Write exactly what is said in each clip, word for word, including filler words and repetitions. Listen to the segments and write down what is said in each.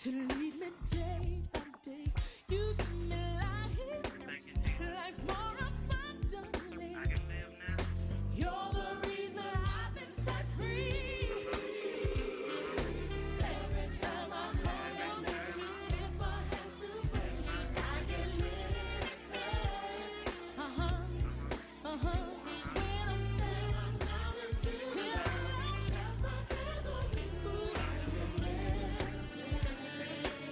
to lead me day by day. You give me life, life more abundantly. I can live now. You're the reason I've been set free. Every time I call your name, you lift my hands to praise. I get lifted. Uh huh. Uh huh. When I'm down, down and feeling low, cast my cares on you. I get lifted.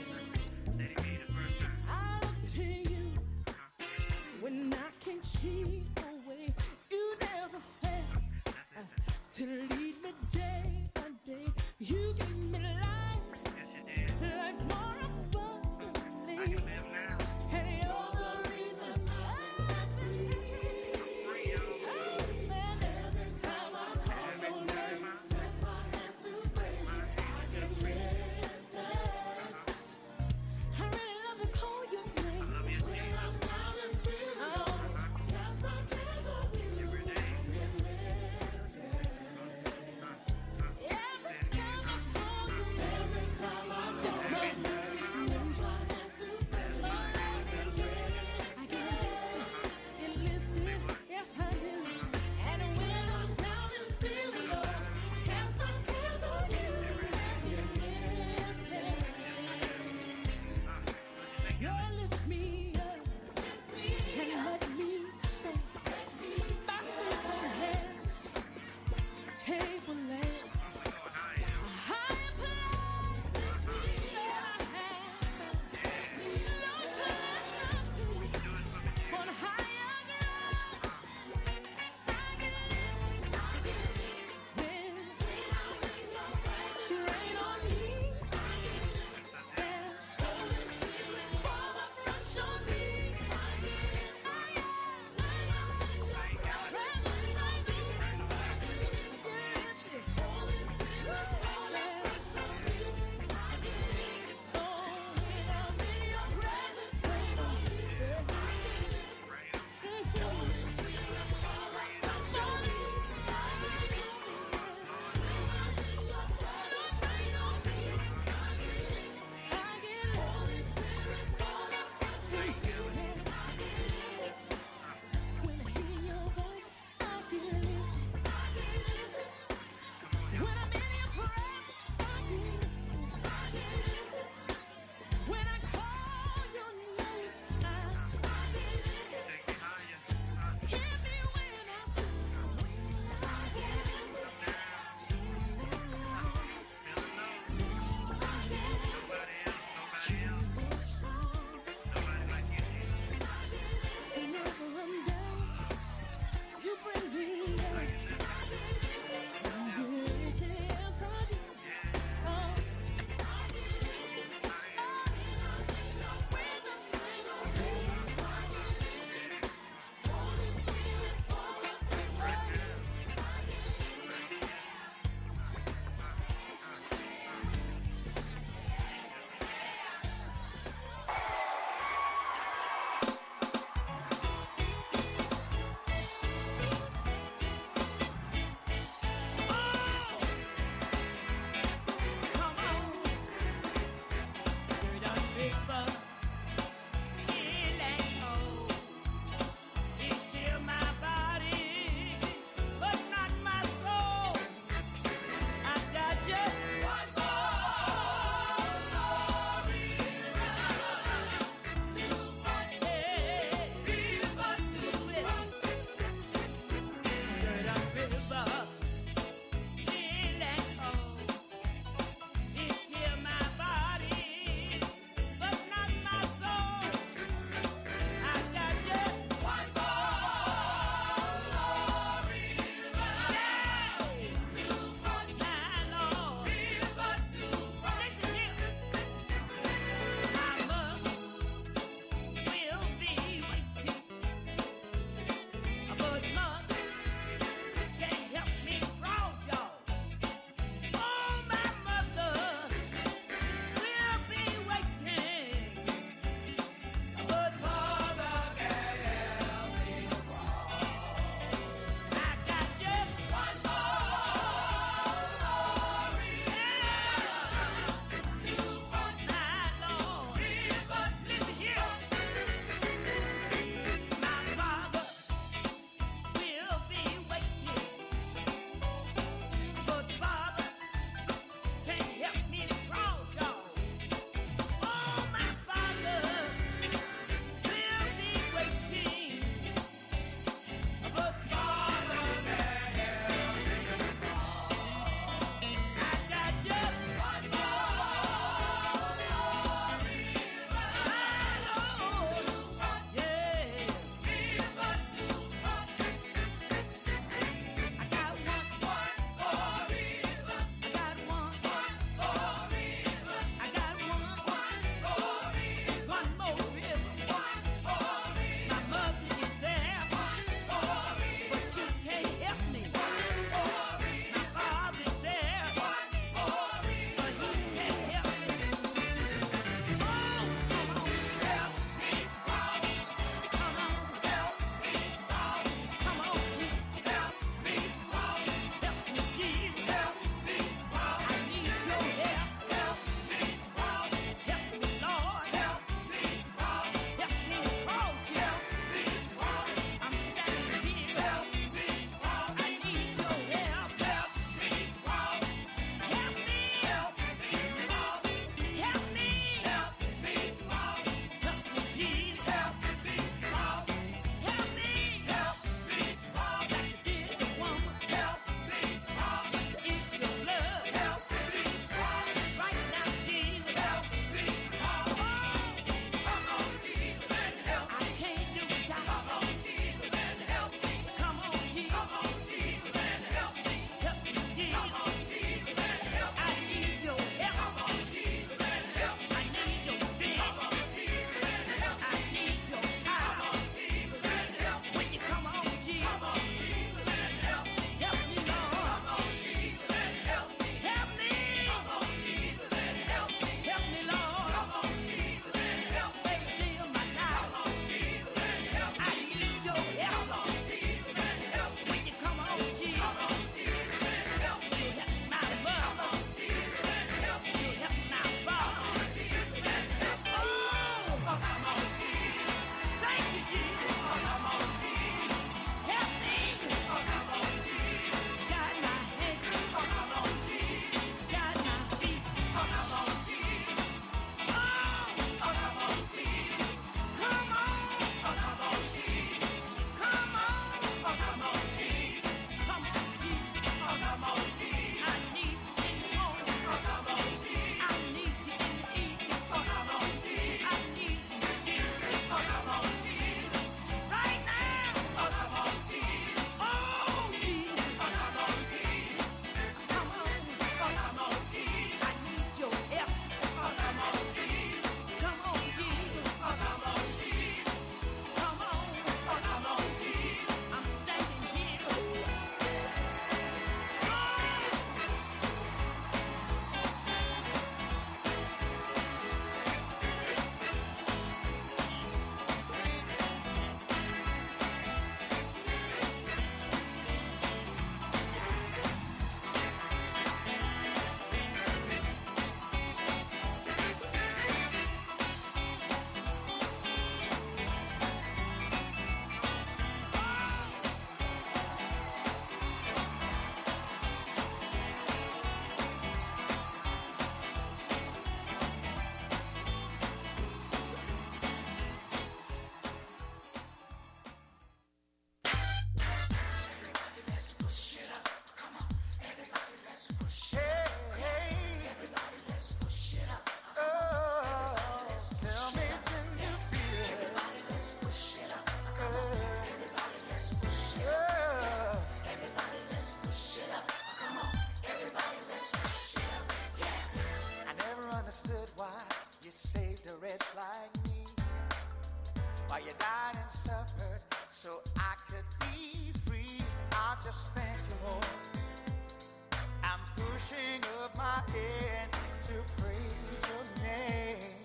understood why you saved a wretch like me. Why you died and suffered so I could be free. I just thank you, Lord. I'm pushing up my hands to praise your name.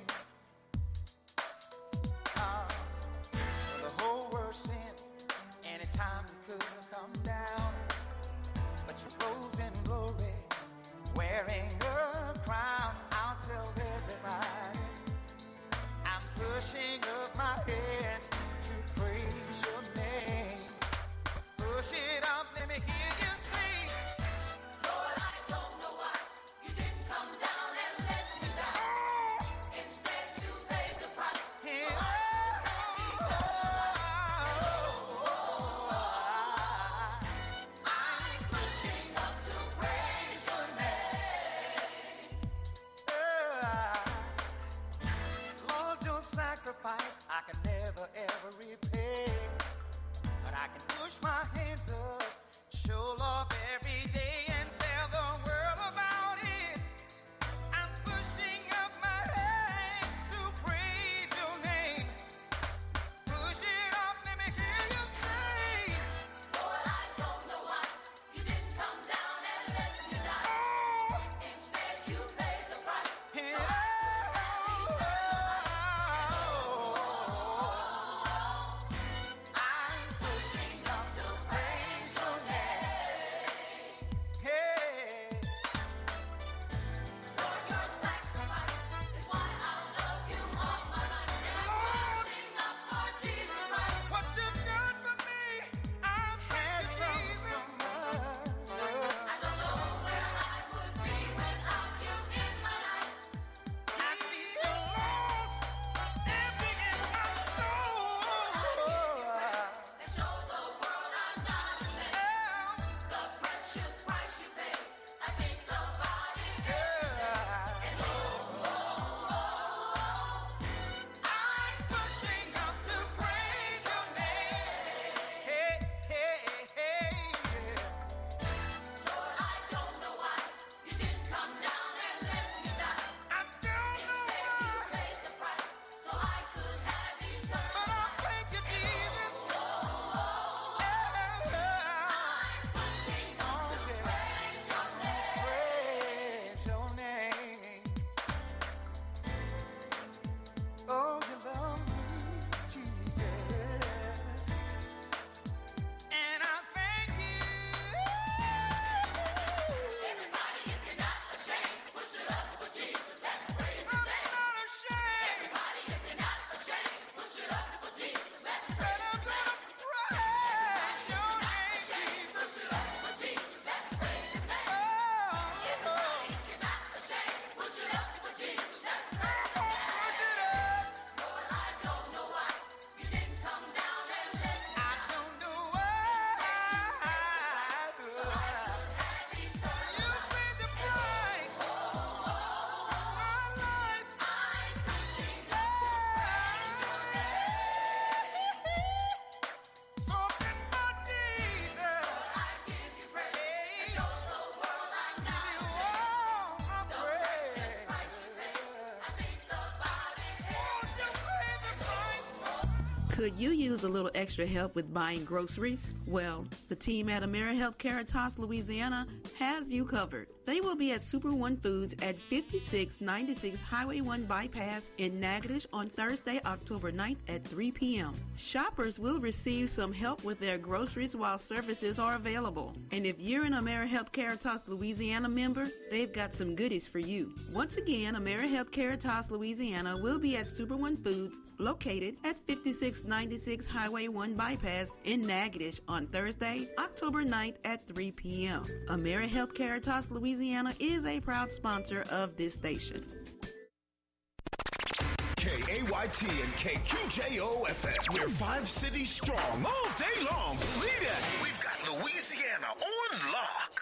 Uh, the whole world sinned anytime you couldn't come down, but you rose in glory, wearing a crown. I'll tell everybody I'm pushing up my hands to praise your name. Push it up, let me hear you sing. Lord, I don't know why you didn't come down and let me die. Instead, you paid the price. So I could have eternal life. I'm pushing up to praise your name. Lord, your sacrifice I can never ever repay, but I can push my hands up, show love every day, and tell the world about it. I'm pushing up my hands to praise your name. Push it up, let me hear you say. Lord, I don't know why you didn't come down and let me die. Instead, you paid the price. So I could have eternal life. I'm pushing up to praise your name. Hey, Lord, your sacrifice is why I love you all my life. And I'm pushing up for Jesus Christ. what you've done for me, I'm thank you, Jesus. I don't know where I would be without you in my life. I feel so lost, empty in my soul. And show the world I'm not ashamed. The precious price you paid, I think about it. And oh, oh, oh, I'm pushing up to praise your name. Hey, hey, hey, Lord, I don't know why you didn't come down and let me die. I don't know Instead, you why, paid the price so I could have but eternal I life. thank you, Jesus. I'm pushing up to praise your name. Praise your name. Oh, you love me, Jesus. And I thank you. Everybody, if you're not ashamed, push it up for Jesus. Let's praise His I'm name. not ashamed. Everybody, if you're not ashamed, push it up for Jesus. Let's And praise I'm His gonna name. praise your name, Ashamed, Jesus. push it up for Jesus. Let's praise His name. Oh, Everybody, if you're not ashamed, push it up for Jesus. Let's praise His name. push it up. Lord, I don't know why you didn't come down and let me I die. don't know why. So I could have eternal You life. paid the price for my life. I'm pushing up to praise your name. Talking about Jesus. I give you praise and show the world I'm not You ashamed. all my The precious praise. price you paid, I think about it Won't you pay the price? Could you use a little extra help with buying groceries? Well, the team at AmeriHealth Caritas, Louisiana has you covered. They will be at Super One Foods at fifty-six ninety-six Highway one Bypass in Natchitoches on Thursday, October ninth at three p.m. Shoppers will receive some help with their groceries while services are available. And if you're an AmeriHealth Caritas Louisiana member, they've got some goodies for you. Once again, AmeriHealth Caritas Louisiana will be at Super One Foods located at fifty-six ninety-six Highway one Bypass in Natchitoches on Thursday, October ninth at three p.m. AmeriHealth Caritas Louisiana is a proud sponsor of this station. K A Y T and K Q J O F M. We're five cities strong all day long. Believe it. We've got Louisiana on lock.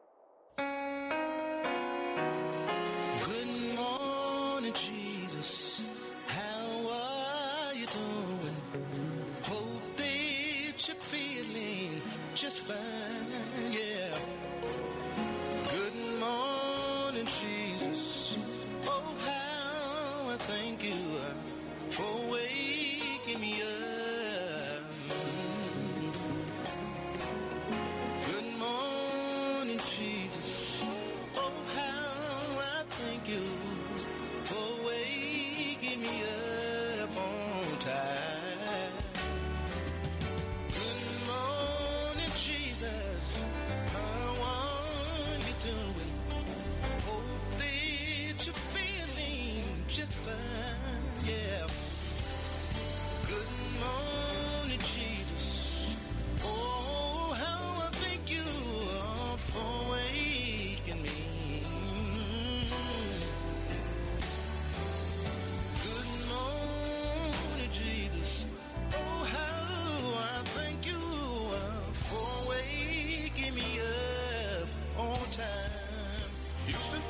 Good morning, Jesus. How are you doing? Hope that you're feeling just fine, yeah. Good morning, Jesus. Oh, how just fine, yeah. Good morning, Jesus. Oh, how I thank you for waking me. Good morning, Jesus. Oh, how I thank you for waking me up on time. Houston.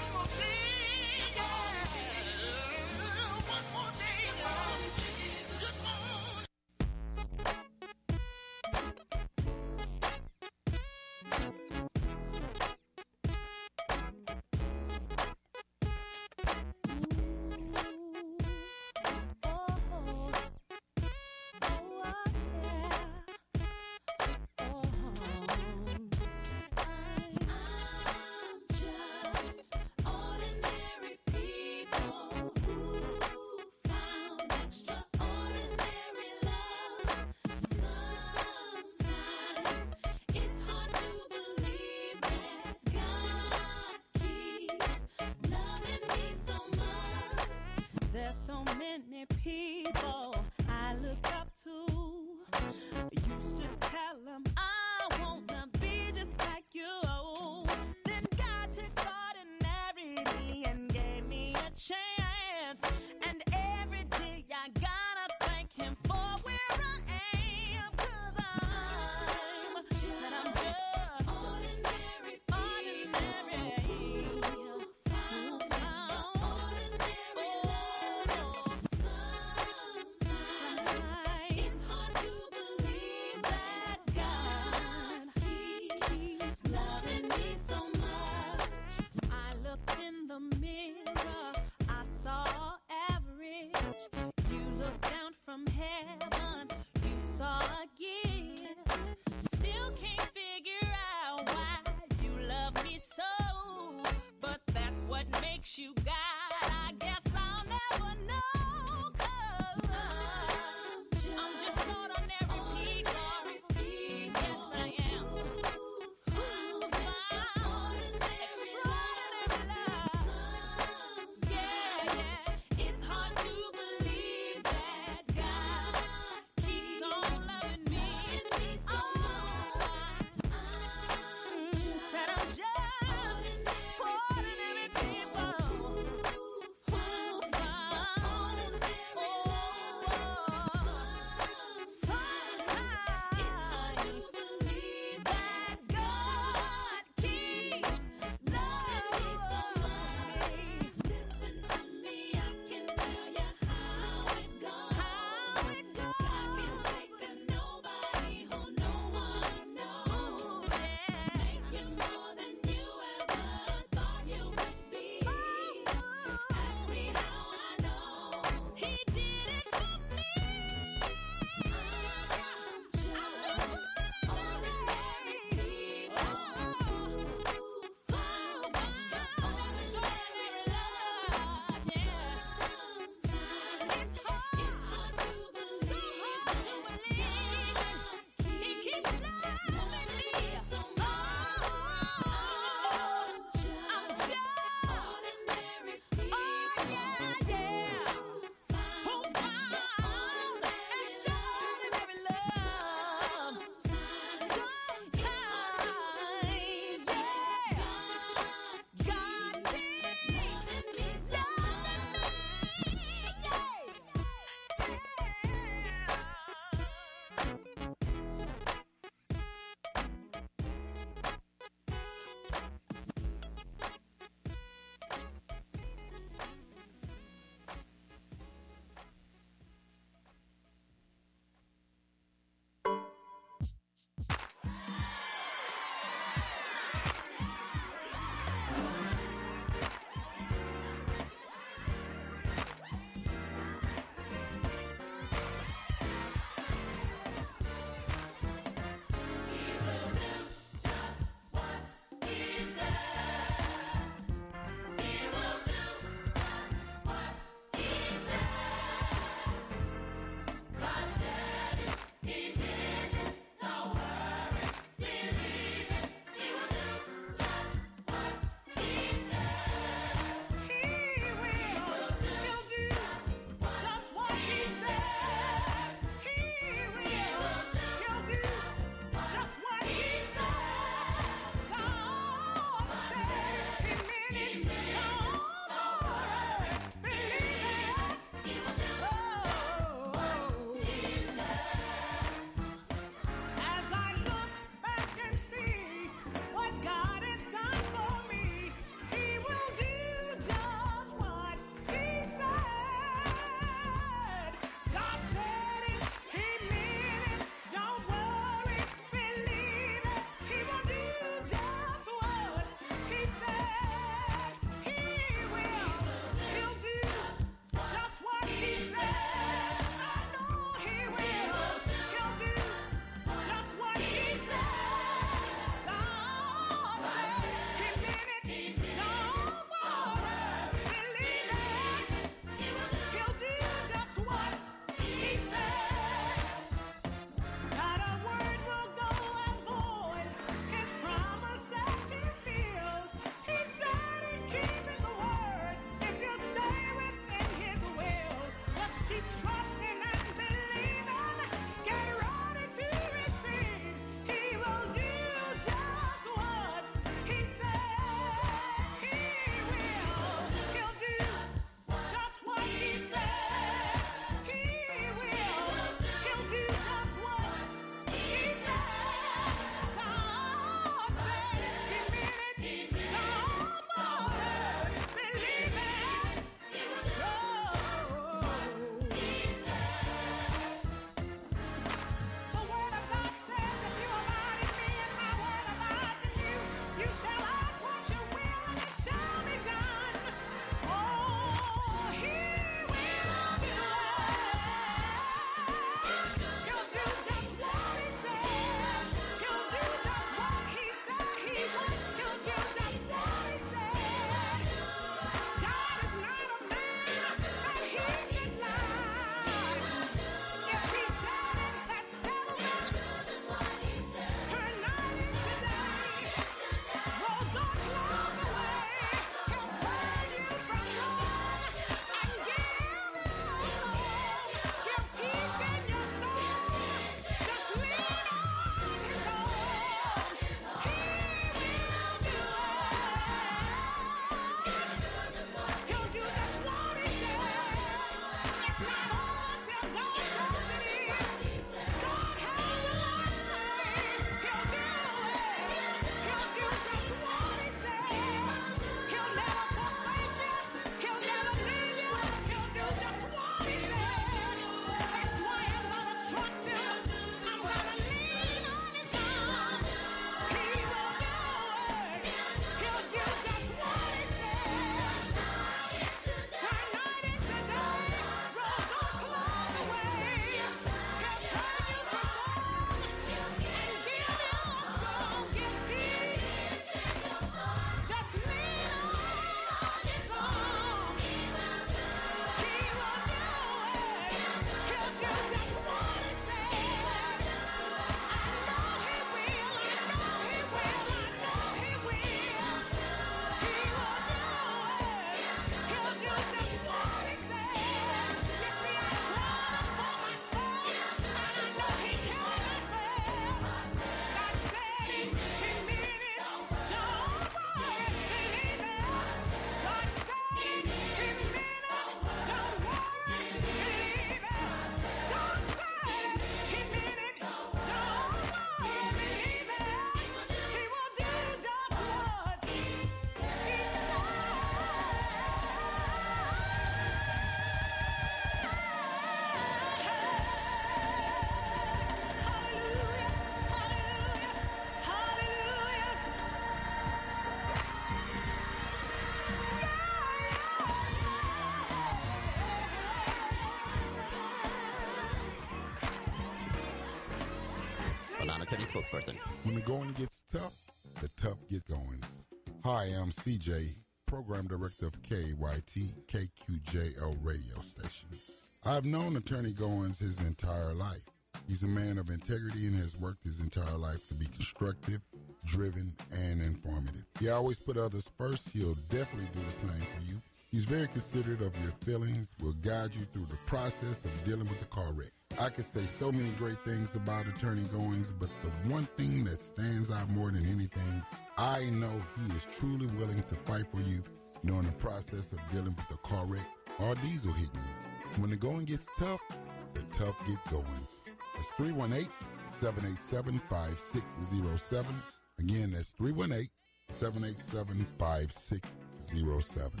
attorney spokesperson. When the going gets tough, the tough get goings. Hi, I'm C J, Program Director of K A Y T K Q J L radio station. I've known Attorney Goins his entire life. He's a man of integrity and has worked his entire life to be constructive, driven, and informative. He always put others first. He'll definitely do the same for you. He's very considerate of your feelings, will guide you through the process of dealing with the car wreck. I could say so many great things about Attorney Goins, but the one thing that stands out more than anything, I know he is truly willing to fight for you during the process of dealing with the car wreck or diesel hitting you. When the going gets tough, the tough get goings. That's three one eight, seven eight seven, five six zero seven. Again, that's three one eight, seven eight seven, five six zero seven.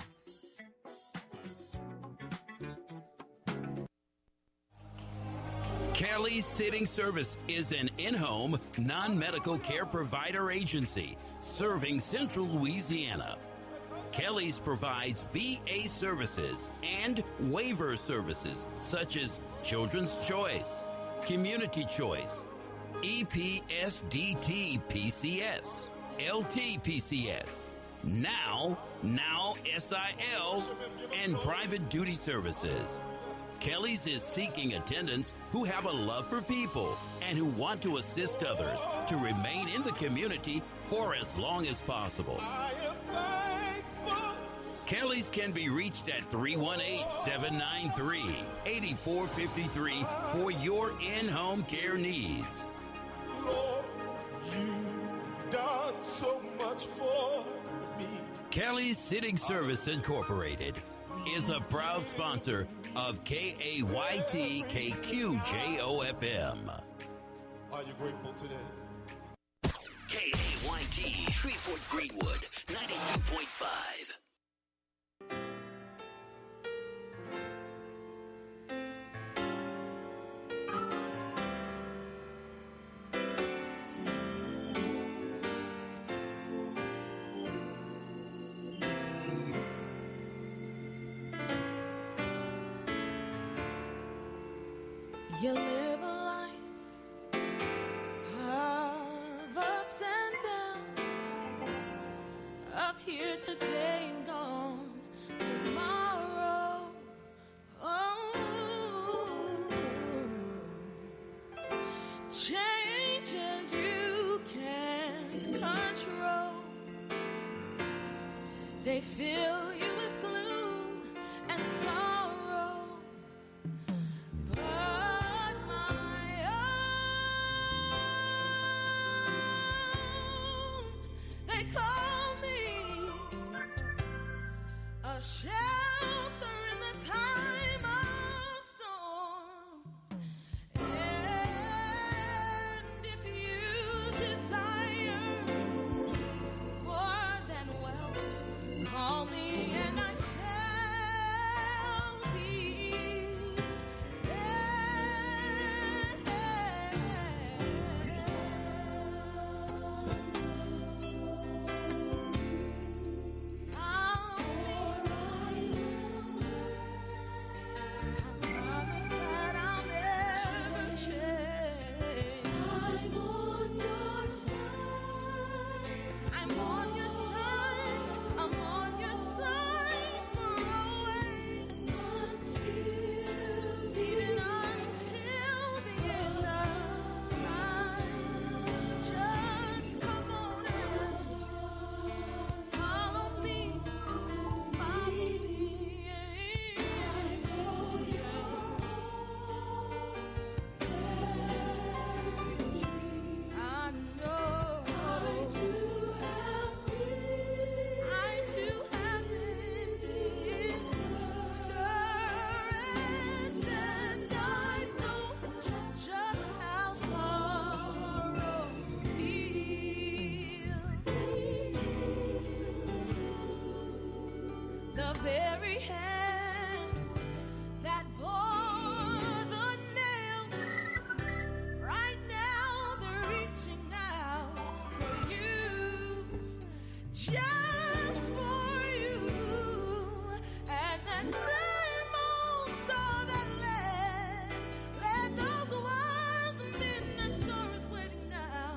Kelly's Sitting Service is an in-home, non-medical care provider agency serving Central Louisiana. Kelly's provides V A services and waiver services such as Children's Choice, Community Choice, E P S D T P C S, L T P C S, Now, Now S I L, and private duty services. Kelly's is seeking attendants who have a love for people and who want to assist others to remain in the community for as long as possible. Kelly's can be reached at three one eight, seven nine three, eight four five three for your in-home care needs. Lord, you've done so much for me. Kelly's Sitting Service Incorporated is a proud sponsor of K A Y T K Q J O F M. Are you grateful today? K A Y T, Shreveport Greenwood, ninety-two point five. You live a life of ups and downs, up here today and gone tomorrow. Oh, changes you can't control. They fill you with gloom and sorrow. But my own, they call me a shelter in the time of storm. And if you desire more than wealth, call me and I shall be the very hands that bore the nails. Right now they're reaching out for you, just for you. And that same old star that led, led those wise men, that star is waiting now.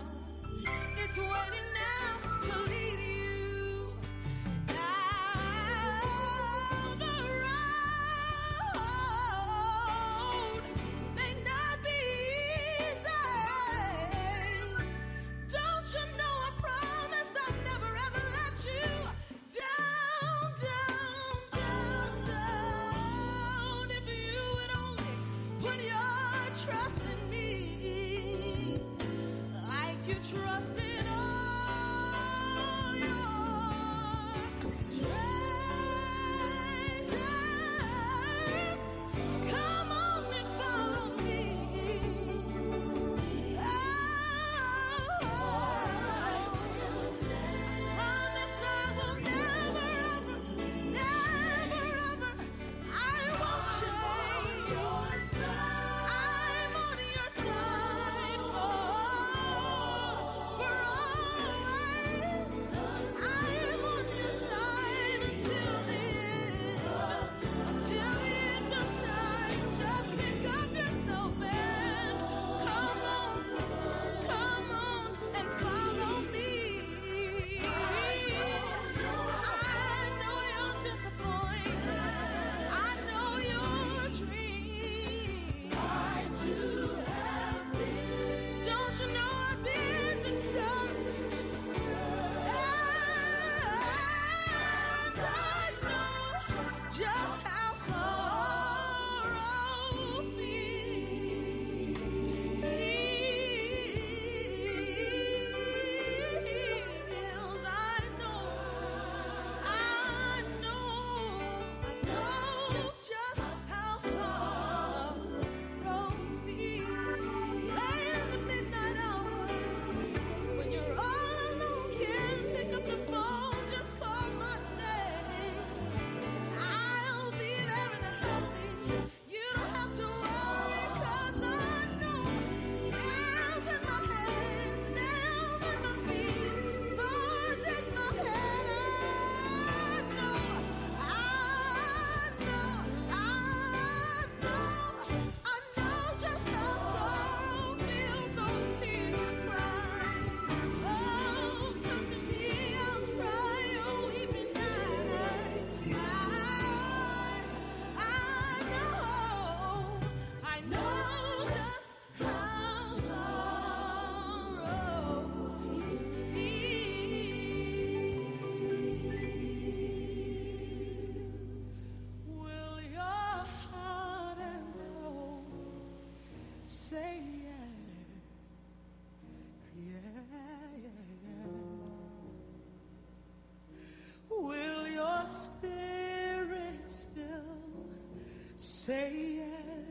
say yes.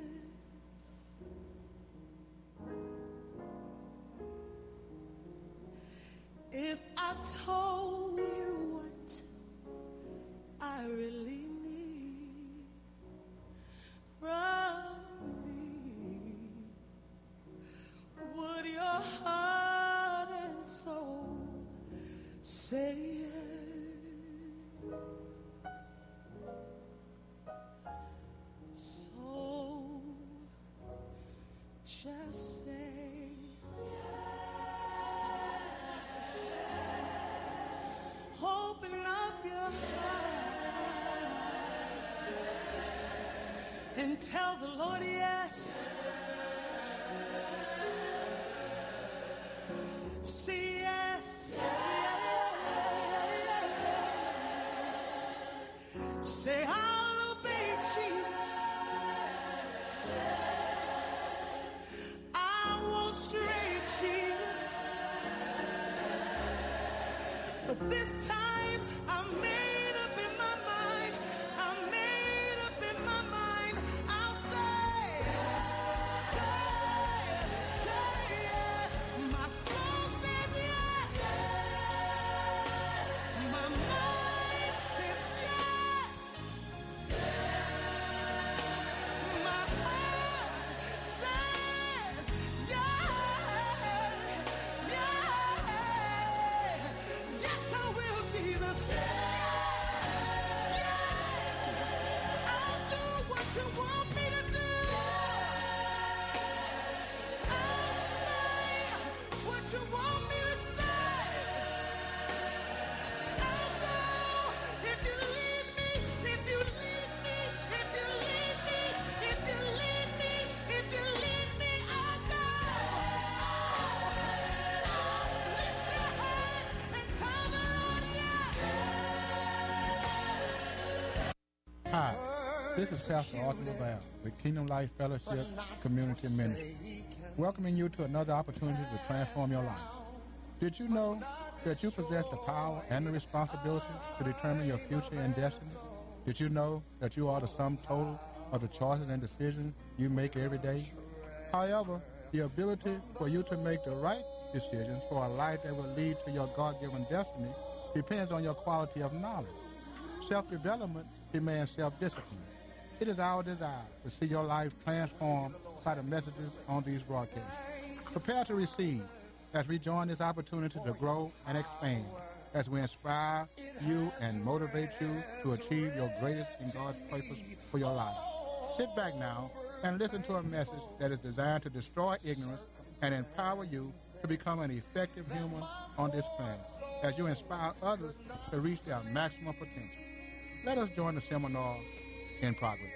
If I told you what I really need from me, would your heart and soul say yes? So just say yes. Open up your heart and tell the Lord yes. Say yes. Say I'll obey Jesus. I won't stray, Jesus. But this time I'm made up in my mind. I'm made up in my mind. I'll say, say, say yes. My soul says yes. My mind says yes. My heart says yes. Yes. Yes, I will, Jesus. Yes. Yes. I'll do what you want me to do. I'll say what you want me to say. I'll go if you lead me, if you lead me, if you lead me, if you lead me, if you lead me, I'll go. Lift your hands and tell the Lord yes. Hi, this is Pastor Arthur LaValle with Kingdom Life Fellowship Community Ministry, welcoming you to another opportunity to transform your life. Did you know that you possess the power and the responsibility to determine your future and destiny? Did you know that you are the sum total of the choices and decisions you make every day? However, the ability for you to make the right decisions for a life that will lead to your God-given destiny depends on your quality of knowledge. Self-development demands self-discipline. It is our desire to see your life transformed by the messages on these broadcasts. Prepare to receive as we join this opportunity to grow and expand, as we inspire you and motivate you to achieve your greatest in God's purpose for your life. Sit back now and listen to a message that is designed to destroy ignorance and empower you to become an effective human on this planet, as you inspire others to reach their maximum potential. Let us join the seminar in progress.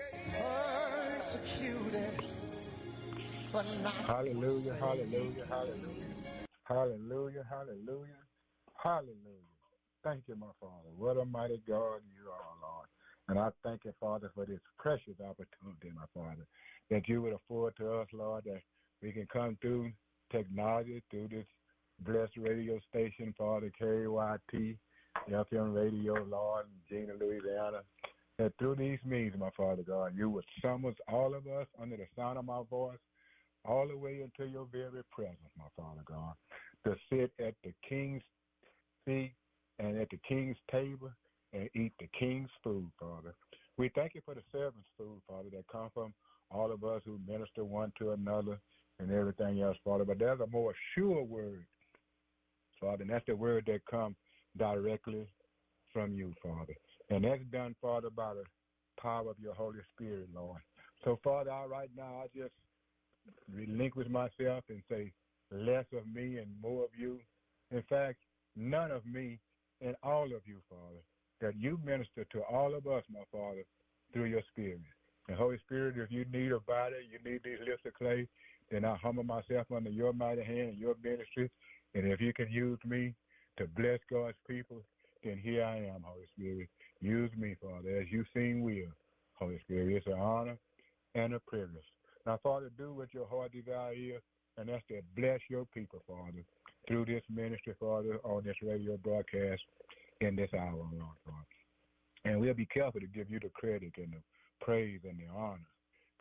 Persecuted, but not Hallelujah, forsaken. hallelujah, hallelujah. Hallelujah, hallelujah, hallelujah. Thank you, my Father. What a mighty God you are, Lord. And I thank you, Father, for this precious opportunity, my Father, that you would afford to us, Lord, that we can come through technology, through this blessed radio station, Father, K Y T, F M Radio, Lord, Gina, Louisiana, that through these means, my Father God, you would summons all of us under the sound of my voice, all the way into your very presence, my Father God, to sit at the King's feet and at the King's table and eat the King's food, Father. We thank you for the servants' food, Father, that come from all of us who minister one to another and everything else, Father. But there's a more sure word, Father, and that's the word that comes directly from you, Father. And that's done, Father, by the power of your Holy Spirit, Lord. So, Father, I, right now, I just relinquish myself and say less of me and more of you. In fact, none of me and all of you, Father, that you minister to all of us, my Father, through your Spirit. And Holy Spirit, if you need a body, you need these lips of clay, then I humble myself under your mighty hand and your ministry. And if you can use me to bless God's people, then here I am, Holy Spirit. Use me, Father, as you seem will, Holy Spirit. It's an honor and a privilege. Now, Father, do what your heart desire is, and that's to bless your people, Father, through this ministry, Father, on this radio broadcast in this hour, Lord, Father. And we'll be careful to give you the credit and the praise and the honor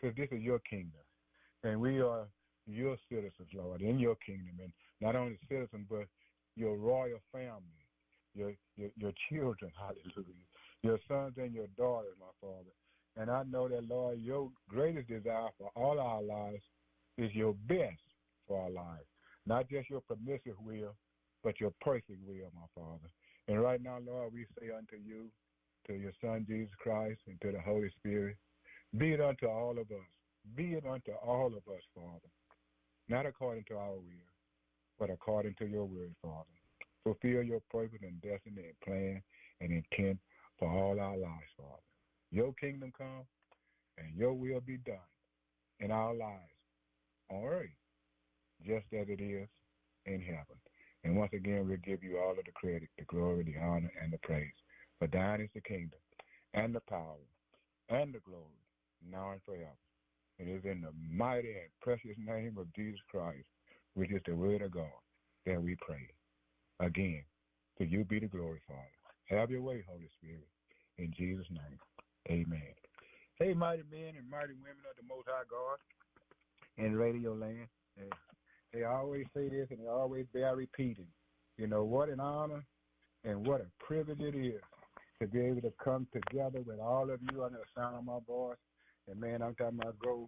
because this is your kingdom. And we are your citizens, Lord, in your kingdom. And not only citizens, but your royal family, your, your, your children, hallelujah, your sons and your daughters, my Father. And I know that, Lord, your greatest desire for all our lives is your best for our lives. Not just your permissive will, but your perfect will, my Father. And right now, Lord, we say unto you, to your Son, Jesus Christ, and to the Holy Spirit, be it unto all of us. Be it unto all of us, Father. Not according to our will, but according to your word, Father. Fulfill your purpose and destiny and plan and intent for all our lives, Father. Your kingdom come and your will be done in our lives on earth, just as it is in heaven. And once again, we'll give you all of the credit, the glory, the honor, and the praise. For thine is the kingdom and the power and the glory, now and forever. It is in the mighty and precious name of Jesus Christ, which is the word of God, that we pray. Again, to you be the glory, Father. Have your way, Holy Spirit. In Jesus' name, amen. Hey, mighty men and mighty women of the Most High God in radio land. Hey, they always say this and they always bear repeating. You know, what an honor and what a privilege it is to be able to come together with all of you under the sound of my voice. And, man, I'm talking about go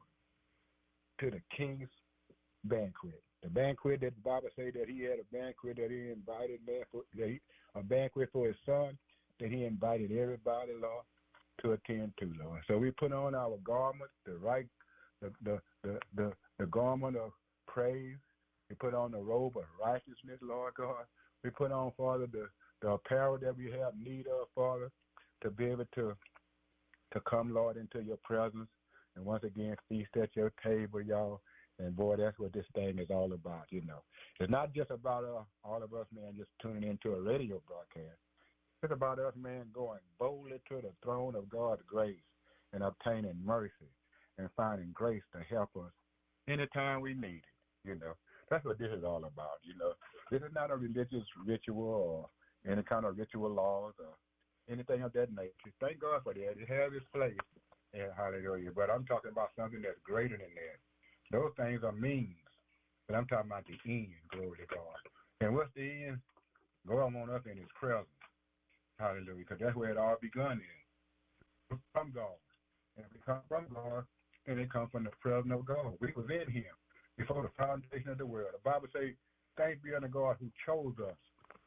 to the King's banquet. The banquet that the Bible say that he had a banquet that he invited, man, for, that he, a banquet for his son, that he invited everybody, Lord, to attend to, Lord. So we put on our garment, the right, the the, the, the, the garment of praise. We put on the robe of righteousness, Lord God. We put on, Father, the, the apparel that we have need of, Father, to be able to to come, Lord, into your presence and once again feast at your table, y'all. And, boy, that's what this thing is all about, you know. It's not just about uh, all of us, man, just tuning into a radio broadcast. It's about us, man, going boldly to the throne of God's grace and obtaining mercy and finding grace to help us anytime we need it, you know. That's what this is all about, you know. This is not a religious ritual or any kind of ritual laws or anything of that nature. Thank God for that. It has its place, yeah, hallelujah. But I'm talking about something that's greater than that. Those things are means, but I'm talking about the end, glory to God. And what's the end? God wants us in his presence, hallelujah, because that's where it all begun in, from God. And if we come from God, then it comes from the presence of God. We was in him before the foundation of the world. The Bible says, thanks be unto God who chose us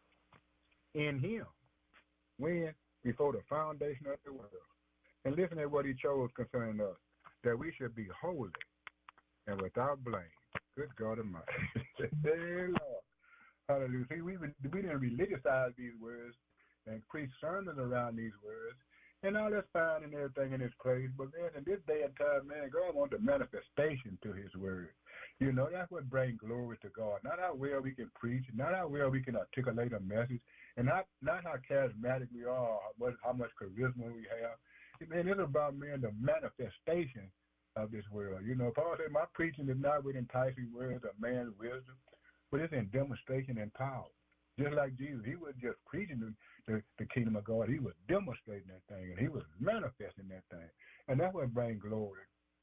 in him. When? Before the foundation of the world. And listen at what he chose concerning us, that we should be holy and without blame. Good God Almighty. Hey, Lord. Hallelujah. See, we, we didn't religiousize these words and preach sermons around these words. And all that's fine and everything in its place. But, man, in this day and time, man, God wants a manifestation to his word. You know, that's what brings glory to God. Not how well we can preach, not how well we can articulate a message, and not, not how charismatic we are, but how much charisma we have. Man, it's about, man, the manifestation of this world. You know, Paul said, my preaching is not with enticing words of man's wisdom, but it's in demonstration and power. Just like Jesus, he was just preaching the, the, the kingdom of God. He was demonstrating that thing, and he was manifesting that thing. And that's what brings glory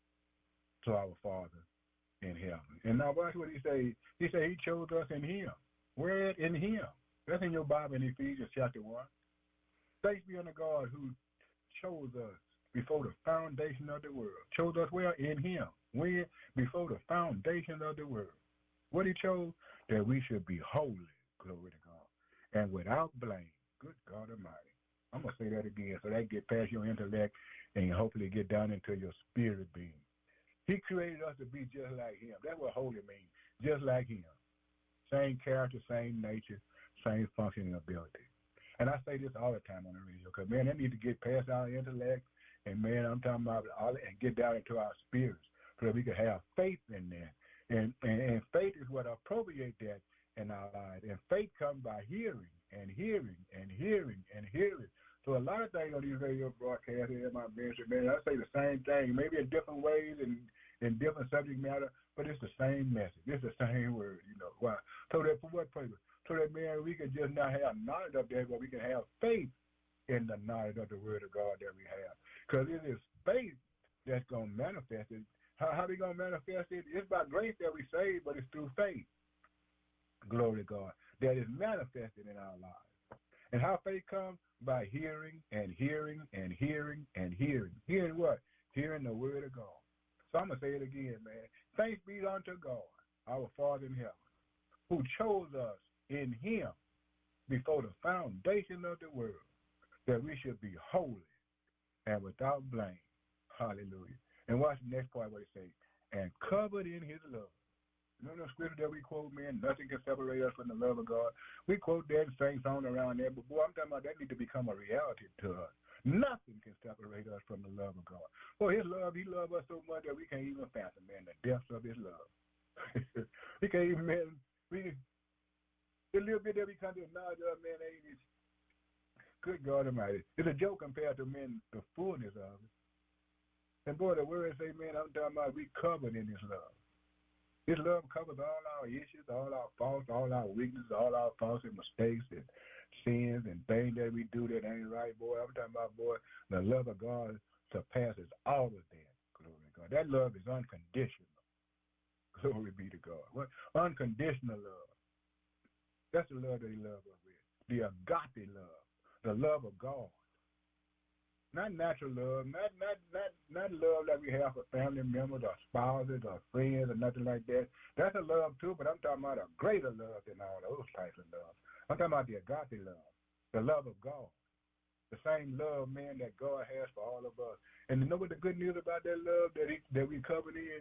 to our Father in heaven. And now watch what he say. He said he chose us in him. Where? In him. That's in your Bible in Ephesians chapter one. Thanks be unto God who chose us before the foundation of the world. Chose us where? In him. When? Before the foundation of the world. What he chose? That we should be holy. Glory to God. And without blame. Good God Almighty. I'm going to say that again so that get past your intellect and hopefully get down into your spirit being. He created us to be just like him. That's what holy means. Just like him. Same character, same nature, same functioning ability. And I say this all the time on the radio because, man, that need to get past our intellect. And, man, I'm talking about all and get down into our spirits so that we can have faith in that. And, and, and faith is what appropriates that in our lives. And faith comes by hearing and hearing and hearing and hearing. So a lot of things on these radio broadcasts here, my ministry, man, I say the same thing, maybe in different ways and in different subject matter, but it's the same message. It's the same word, you know. Why? So that for what purpose? So that, man, we can just not have knowledge of that, but we can have faith in the knowledge of the word of God that we have. Because it is faith that's going to manifest it. How, how we going to manifest it? It's by grace that we saved, but it's through faith. Glory to God. That is manifested in our lives. And how faith comes? By hearing and hearing and hearing and hearing. Hearing what? Hearing the word of God. So I'm going to say it again, man. Thanks be unto God, our Father in heaven, who chose us in him before the foundation of the world, that we should be holy and without blame. Hallelujah. And watch the next part what it says. And covered in his love. You know the scripture that we quote, man, nothing can separate us from the love of God. We quote that and sing songs around there, but boy, I'm talking about that need to become a reality to us. Nothing can separate us from the love of God. Boy, his love, he loves us so much that we can't even fathom, man, the depths of his love. we can't even, man, we, the little bit that we come to acknowledge of, man, ain't it? Good God Almighty. It's a joke compared to, man, the fullness of it. And boy, the words say, man, I'm talking about we covered in his love. His love covers all our issues, all our faults, all our weaknesses, all our faults and mistakes and sins and things that we do that ain't right, boy. I'm talking about, boy, the love of God surpasses all of that. Glory to God. That love is unconditional. Glory be to God. What? Unconditional love. That's the love that he loves us with. The agape love. The love of God. Not natural love, not not not not love that we have for family members or spouses or friends or nothing like that. That's a love too, but I'm talking about a greater love than all those types of love. I'm talking about the agape love, the love of God, the same love, man, that God has for all of us. And you know what the good news about that love that he, that we covered in?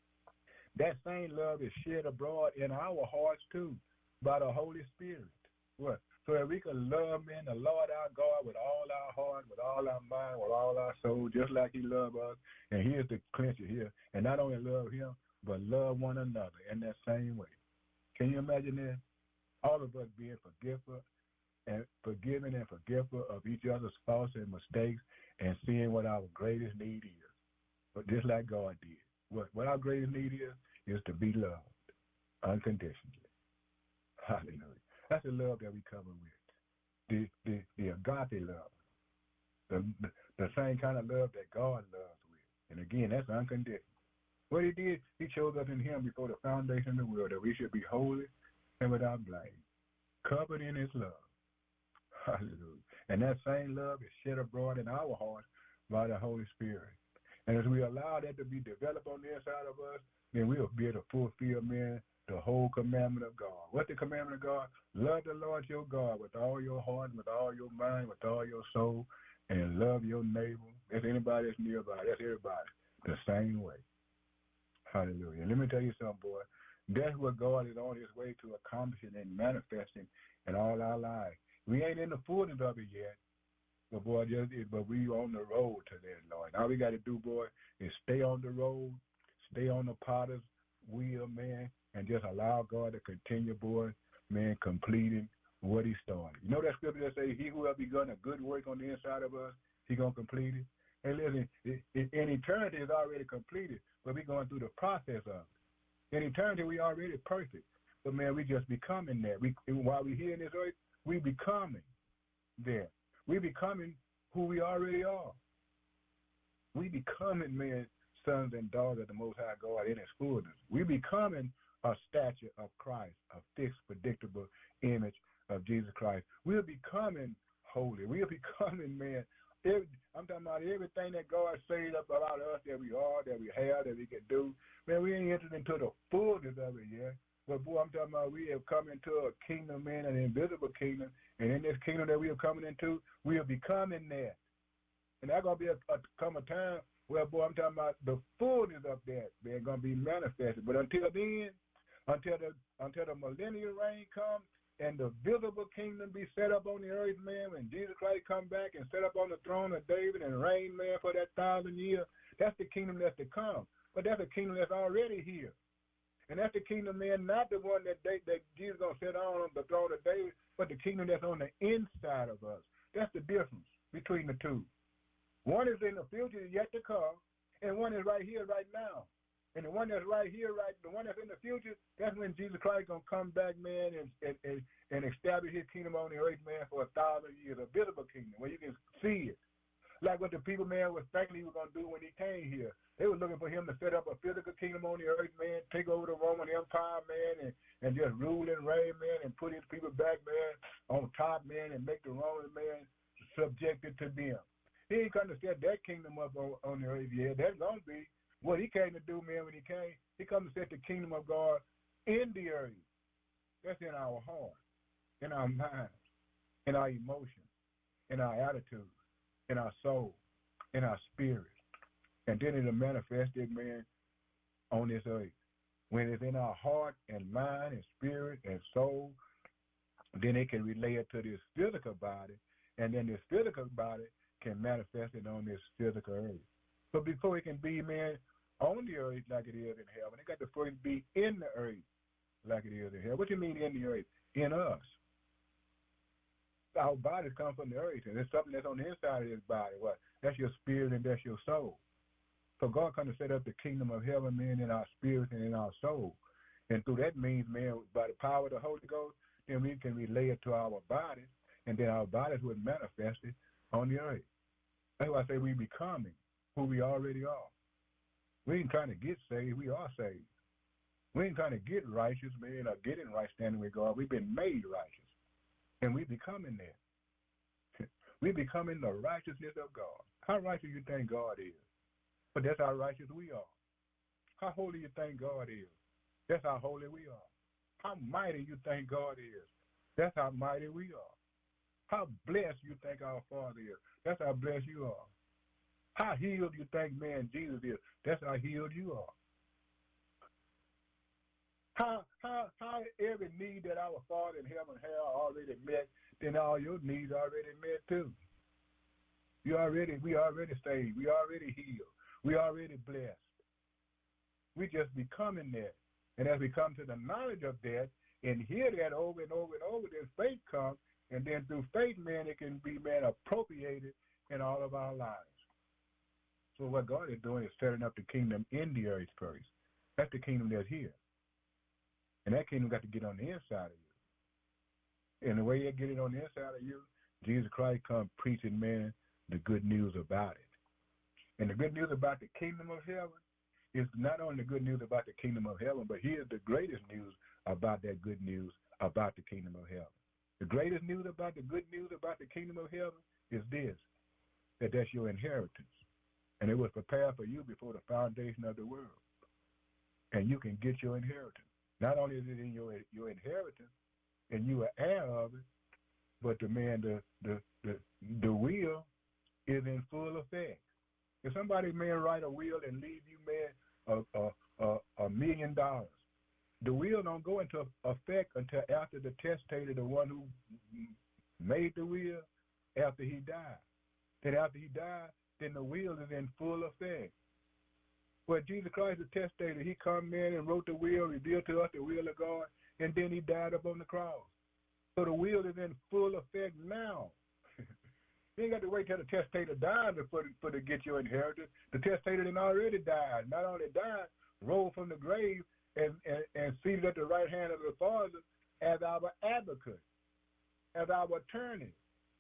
That same love is shed abroad in our hearts too, by the Holy Spirit. What? So that we can love, man, the Lord our God with all our heart, with all our mind, with all our soul, just like he loved us. And here's the clincher here. And not only love him, but love one another in that same way. Can you imagine that? All of us being forgiver and forgiving and forgiver of each other's faults and mistakes and seeing what our greatest need is. But just like God did. What, what our greatest need is, is to be loved unconditionally. Hallelujah. That's the love that we cover with. The the, the agape love. The, the the same kind of love that God loves with. And again, that's unconditional. What he did, he chose us in him before the foundation of the world that we should be holy and without blame. Covered in his love. Hallelujah. And that same love is shed abroad in our hearts by the Holy Spirit. And as we allow that to be developed on the inside of us, then we'll be able to fulfill, man, the whole commandment of God. What's the commandment of God? Love the Lord your God with all your heart, with all your mind, with all your soul, and love your neighbor. That's anybody that's nearby. That's everybody. The same way. Hallelujah. Let me tell you something, boy. That's what God is on his way to accomplishing and manifesting in all our lives. We ain't in the fullness of it yet, but boy, just but we on the road to that, Lord. All we got to do, boy, is stay on the road, stay on the potter's wheel, man, and just allow God to continue, boy, man, completing what he started. You know that scripture that says, he who have begun a good work on the inside of us, he going to complete it? And listen, it, it, in eternity is already completed, but we going through the process of it. In eternity, we already perfect. But, man, we just becoming there. We, while we here in this earth, we becoming there. We becoming who we already are. We becoming, man, sons and daughters of the Most High God in his fullness. We becoming a stature of Christ, a fixed, predictable image of Jesus Christ. We're becoming holy. We're becoming, man, every, I'm talking about everything that God said up about us that we are, that we have, that we can do. Man, we ain't entered into the fullness of it yet. But, boy, I'm talking about we have come into a kingdom, man, an invisible kingdom. And in this kingdom that we are coming into, we are becoming that. And there's going to be a, a, come a time where, boy, I'm talking about the fullness of that, man, going to be manifested. But until then, until the until the millennial reign comes and the visible kingdom be set up on the earth, man, when Jesus Christ come back and set up on the throne of David and reign, man, for that thousand years, that's the kingdom that's to come. But that's a kingdom that's already here. And that's the kingdom, man, not the one that they, that Jesus going to sit on the throne of David, but the kingdom that's on the inside of us. That's the difference between the two. One is in the future yet to come, and one is right here, right now. And the one that's right here, right, the one that's in the future, that's when Jesus Christ going to come back, man, and, and, and, and establish his kingdom on the earth, man, for a thousand years, a visible kingdom where you can see it. Like what the people, man, was thinking he was going to do when he came here. They were looking for him to set up a physical kingdom on the earth, man, take over the Roman Empire, man, and, and just rule and reign, man, and put his people back, man, on top, man, and make the Roman, man, subjected to them. He ain't going to set that kingdom up on, on the earth yet. That's going to be what he came to do, man, when he came. He come to set the kingdom of God in the earth. That's in our heart, in our minds, in our emotions, in our attitudes, in our soul, in our spirit. And then it'll manifest it, man, on this earth. When it's in our heart and mind and spirit and soul, then it can relate it to this physical body, and then this physical body can manifest it on this physical earth. But before it can be, man, on the earth like it is in heaven, it got to first be in the earth like it is in heaven. What do you mean in the earth? In us. Our bodies come from the earth, and there's something that's on the inside of this body. What? That's your spirit and that's your soul. So God comes to set up the kingdom of heaven, man, in our spirit and in our soul. And through that means, man, by the power of the Holy Ghost, then we can relay it to our bodies, and then our bodies will manifest it on the earth. That's why I say we becoming who we already are. We ain't trying to get saved, we are saved. We ain't trying to get righteous, man, or get in right standing with God. We've been made righteous, and we becoming that. We becoming the righteousness of God. How righteous you think God is? But that's how righteous we are. How holy you think God is? That's how holy we are. How mighty you think God is? That's how mighty we are. How blessed you think our Father is? That's how blessed you are. How healed you think, man, Jesus is? That's how healed you are. How how how every need that our Father in heaven has already met, then all your needs already met too. You already we already saved. We already healed. We already blessed. We just becoming that. And as we come to the knowledge of that and hear that over and over and over, then faith comes, and then through faith, man, it can be, man, appropriated in all of our lives. So what God is doing is setting up the kingdom in the earth first. That's the kingdom that's here. And that kingdom got to get on the inside of you. And the way you get it on the inside of you, Jesus Christ come preaching, man, the good news about it. And the good news about the kingdom of heaven is not only the good news about the kingdom of heaven, but here's the greatest news about that good news about the kingdom of heaven. The greatest news about the good news about the kingdom of heaven is this, that that's your inheritance. And it was prepared for you before the foundation of the world. And you can get your inheritance. Not only is it in your your inheritance, and you are heir of it, but the man, the the the, the will is in full effect. If somebody, man, write a will and leave you, man, a a, a, a million dollars, the will don't go into effect until after the testator, the one who made the will, after he died. Then after he died, then the will is in full effect. Well, Jesus Christ, the testator, he come in and wrote the will, revealed to us the will of God, and then he died up on the cross. So the will is in full effect now. You ain't got to wait till the testator died for, for to get your inheritance. The testator then already died. Not only died, rose from the grave and, and, and seated at the right hand of the Father as our advocate, as our attorney.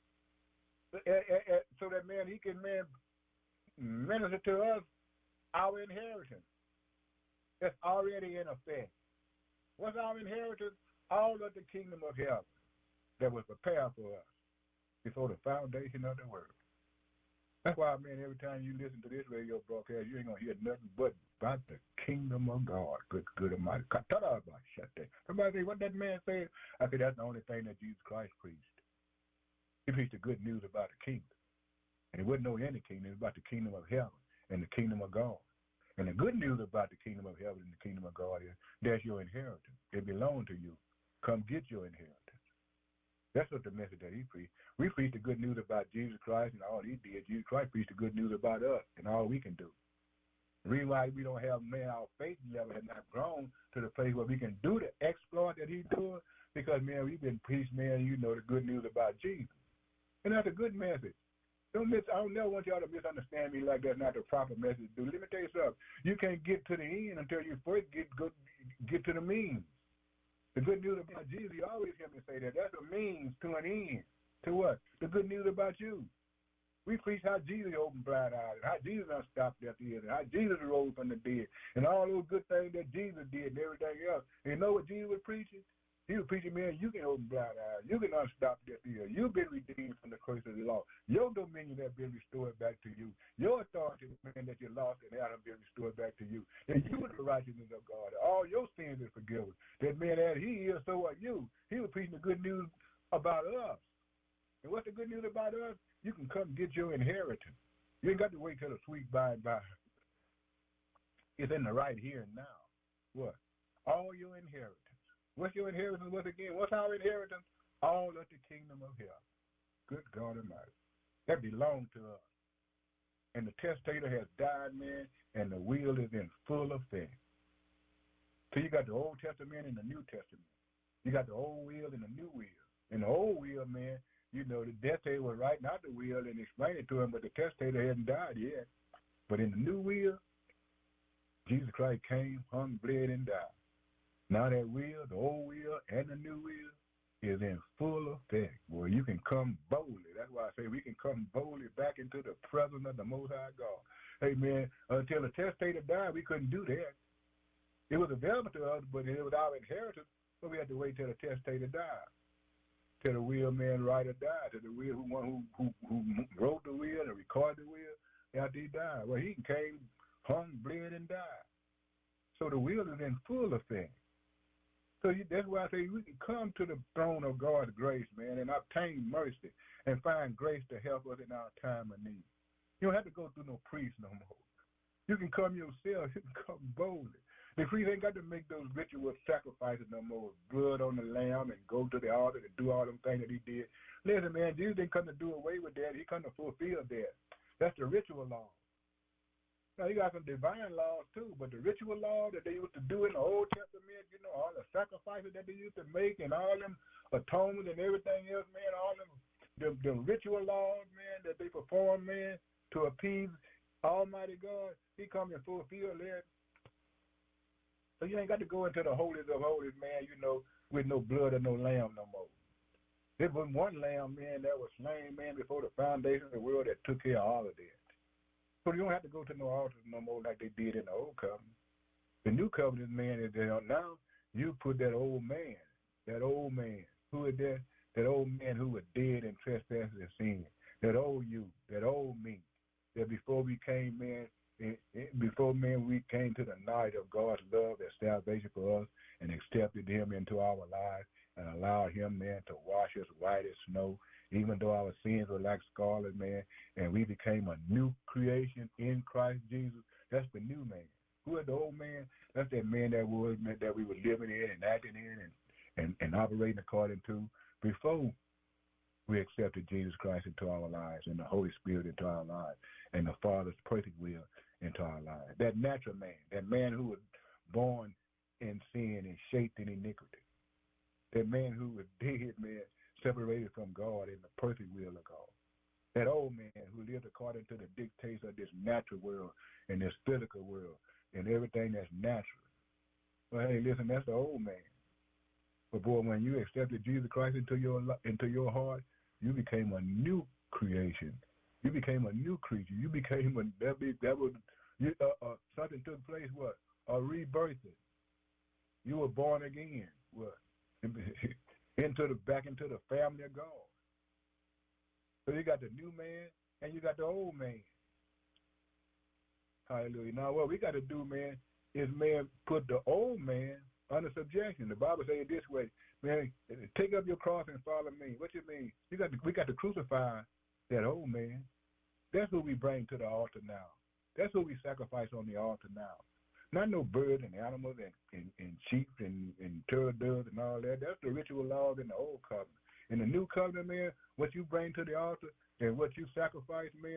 So that, man, he can, man, minister to us our inheritance. That's already in effect. What's our inheritance? All of the kingdom of heaven that was prepared for us before the foundation of the world. That's why, man, every time you listen to this radio broadcast, you ain't going to hear nothing but about the kingdom of God. Good, good Almighty. Somebody say, what that man said? I said, that's the only thing that Jesus Christ preached. He preached the good news about the kingdom. And it wasn't no any kingdom. It was about the kingdom of heaven and the kingdom of God. And the good news about the kingdom of heaven and the kingdom of God is that's your inheritance. It belongs to you. Come get your inheritance. That's what the message that he preached. We preach the good news about Jesus Christ, and all he did, Jesus Christ preached the good news about us and all we can do. The reason why we don't have, man, our faith level has not grown to the place where we can do the exploit that he's doing because, man, we've been preached, man, you know, the good news about Jesus. And that's a good message. Don't miss, I don't never want y'all to misunderstand me like that's not the proper message. Dude, let me tell you something. You can't get to the end until you first get good, get to the means. The good news about Jesus, you always hear me say that. That's a means to an end. To what? The good news about you. We preach how Jesus opened blind eyes, and how Jesus unstopped deaf ears, and how Jesus rose from the dead, and all those good things that Jesus did and everything else. And you know what Jesus was preaching? He was preaching, man, you can open blind eyes. You can unstop deaf ears. You've been redeemed from the curse of the law. Your dominion has been restored back to you. Your authority, man, that you lost and has been restored back to you. And you are the righteousness of God. All your sins are forgiven. That man, as he is, so are you. He was preaching the good news about us. And what's the good news about us? You can come get your inheritance. You ain't got to wait till the sweet by and by. It's in the right here and now. What? All your inheritance. What's your inheritance? What again? What's our inheritance? All of the kingdom of heaven. Good God Almighty. That belongs to us. And the testator has died, man, and the will is in full effect. So you got the Old Testament and the New Testament. You got the old will and the new will. And the old will, man, you know, the testator was writing out the will and explaining it to him, but the testator hadn't died yet. But in the new will, Jesus Christ came, hung, bled, and died. Now that will, the old will, and the new will is in full effect. Boy, you can come boldly. That's why I say we can come boldly back into the presence of the Most High God. Hey, man, until the testator died, we couldn't do that. It was available to us, but it was our inheritance, so we had to wait till the testator died. Till the will man writer died, till the will who one who, who who wrote the will and recorded the will after he died. Well, he came, hung, bled, and died. So the will is in full effect. So you, that's why I say we can come to the throne of God's grace, man, and obtain mercy and find grace to help us in our time of need. You don't have to go through no priest no more. You can come yourself. You can come boldly. The priest ain't got to make those ritual sacrifices no more, blood on the lamb and go to the altar and do all them things that he did. Listen, man, Jesus didn't come to do away with that. He come to fulfill that. That's the ritual law. Now, you got some divine laws, too, but the ritual law that they used to do in the Old Testament, you know, all the sacrifices that they used to make and all them atonements and everything else, man, all them the, the ritual laws, man, that they perform, man, to appease Almighty God, he come and fulfill that. So you ain't got to go into the holies of holies, man, you know, with no blood or no lamb no more. There was one lamb, man, that was slain, man, before the foundation of the world that took care of all of that. So you don't have to go to no altars no more like they did in the old covenant. The new covenant, man, is that now you put that old man, that old man, who is that? That old man who was dead in trespasses and sin. That old you, that old me, that before we came, man, before, man, we came to the knowledge of God's love and salvation for us and accepted him into our lives and allowed him, man, to wash us white as snow, even though our sins were like scarlet, man, and we became a new creation in Christ Jesus. That's the new man. Who is the old man? That's that man that was man, that we were living in and acting in and, and, and operating according to before we accepted Jesus Christ into our lives and the Holy Spirit into our lives and the Father's perfect will into our lives. That natural man, that man who was born in sin and shaped in iniquity. That man who was dead, man, separated from God in the perfect will of God. That old man who lived according to the dictates of this natural world and this physical world and everything that's natural. Well, hey, listen, that's the old man. But boy, when you accepted Jesus Christ into your into your heart, you became a new creation. You became a new creature. You became a that be that was you, uh, uh, something took place. What a rebirthing. You were born again. What into the back into the family of God. So you got the new man and you got the old man. Hallelujah. Now what we got to do, man, is man put the old man under subjection. The Bible says it this way, man, take up your cross and follow me. What you mean? You got to, we got to crucify that old man. That's who we bring to the altar now. That's who we sacrifice on the altar now. Not no birds and animals and, and, and sheep and, and turtle doves and all that. That's the ritual laws in the old covenant. In the new covenant, man, what you bring to the altar and what you sacrifice, man,